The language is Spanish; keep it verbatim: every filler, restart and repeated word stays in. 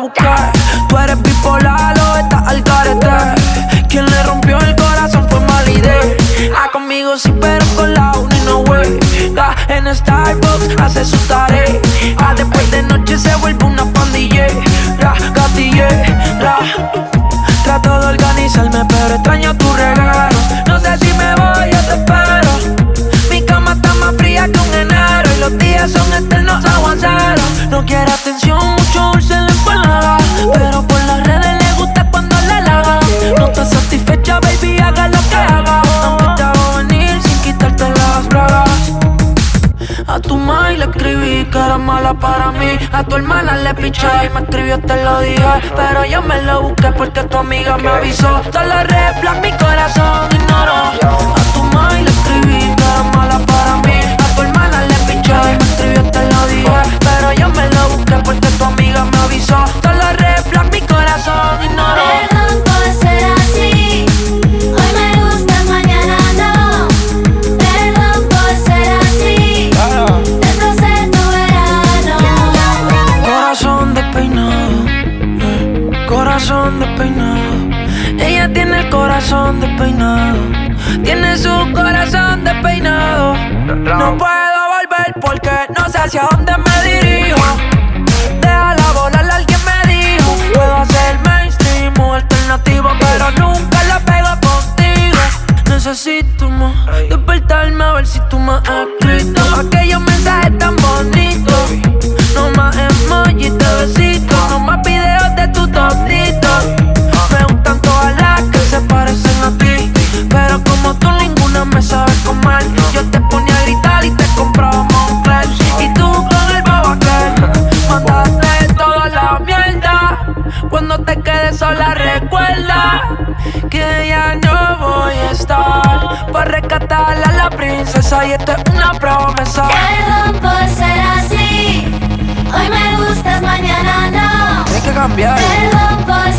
buscar. Tú eres bipolar o estás al garete. Quien le rompió el corazón fue mala idea. Ah, conmigo sí, pero con la uni no way. Da en Starbucks, hace su tarea. Ah, después de noche se vuelve una pandilla. La gatilla, la. Trato de organizarme, pero extraño tu regalo. No sé si me voy, yo te espero. Mi cama está más fría que un enero y los días son eternos aguaceros. No quiere atención, mucho dulce en la empanada, pero por las redes le gusta cuando le halagan. No estás satisfecha, baby, haga lo que haga. Aunque te hago venir sin quitarte las bragas. A tu mai le escribí que era mala para mí. A tu hermana le piché y me escribió, te lo dije. Pero yo me lo busqué porque tu amiga me avisó. Solo red flag, mi corazón ignoró. A tu mai le escribí que era mala para mí. A tu hermana le piché y me escribió, te lo dije. Pero yo me lo busqué porque tu amiga me avisó. Solo red flag, mi corazón ignoró. Perdón por ser así. Hoy me gustas, mañana no. Perdón por ser así. Destrocé tu verano. Corazón despeinado, eh, corazón despeinado. Ella tiene el corazón despeinado. Tiene su corazón despeinado. No puedo volver porque no sé hacia dónde me dirijo. Déjala volar, alguien me dijo. Puedo hacer mainstream o alternativo, pero nunca la pego contigo. Necesito más despertarme a ver si tú me has escrito aquellos mensajes tan bonitos. No más emojis de besitos, no más videos de tus totitos. Me gustan todas las que se parecen a ti, pero como tú ninguna me sabe comer. Yo te ponía a gritar y te compraba Moncler, y tú con el bobo aquel mandaste toda la mierda. Cuando te quedes sola recuerda que ya no voy a estar para rescatar a la princesa, y esto es una promesa. Perdón por ser así. Hoy me gustas, mañana no. Hay que cambiar. Perdón por